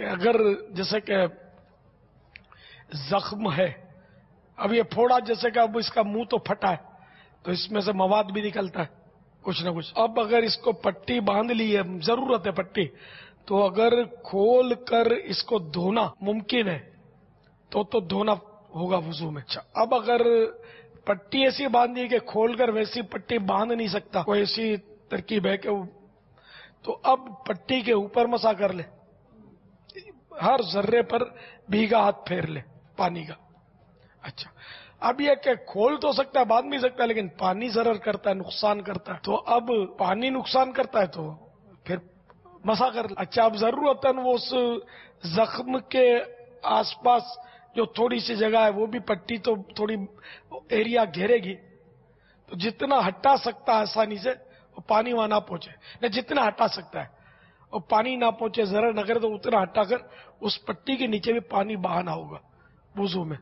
اگر جیسے کہ زخم ہے، اب یہ پھوڑا جیسے کہ اب اس کا منہ تو پھٹا ہے تو اس میں سے مواد بھی نکلتا ہے کچھ نہ کچھ. اب اگر اس کو پٹی باندھ لی ہے، ضرورت ہے پٹی، تو اگر کھول کر اس کو دھونا ممکن ہے تو دھونا ہوگا وضو میں. اچھا، اب اگر پٹی ایسی باندھی کہ کھول کر ویسی پٹی باندھ نہیں سکتا، کوئی ایسی ترکیب ہے کہ تو اب پٹی کے اوپر مسا کر لے، ہر ذرے پر بھیگا ہاتھ پھیر لے پانی کا. اچھا، اب یہ کہ کھول تو سکتا ہے، باندھ بھی سکتا ہے، لیکن پانی ضرر کرتا ہے، نقصان کرتا ہے. تو اب پانی نقصان کرتا ہے تو پھر مسا کر لے. اچھا، اب ضرورتاً وہ اس زخم کے آس پاس جو تھوڑی سی جگہ ہے وہ بھی پٹی تو تھوڑی ایریا گھیرے گی، تو جتنا ہٹا سکتا ہے آسانی سے وہ پانی وہاں نہ پہنچے، نہ جتنا ہٹا سکتا ہے اور پانی نہ پہنچے، ضرر نہ کرے، تو اتنا ہٹا کر اس پٹی کے نیچے بھی پانی بہانا ہوگا وضو میں.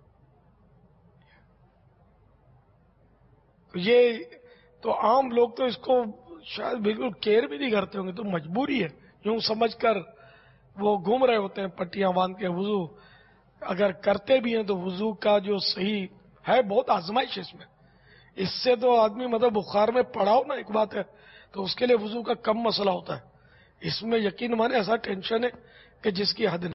یہ تو عام لوگ تو اس کو شاید بالکل کیئر بھی نہیں کرتے ہوں گے، تو مجبوری ہے یوں سمجھ کر وہ گھوم رہے ہوتے ہیں پٹیاں باندھ کے وضو. اگر کرتے بھی ہیں تو وضو کا جو صحیح ہے، بہت آزمائش ہے اس میں. اس سے تو آدمی مطلب بخار میں پڑا ہو نا ایک بات ہے، تو اس کے لیے وضو کا کم مسئلہ ہوتا ہے. اس میں یقین مانے ایسا ٹینشن ہے کہ جس کی حد نہیں.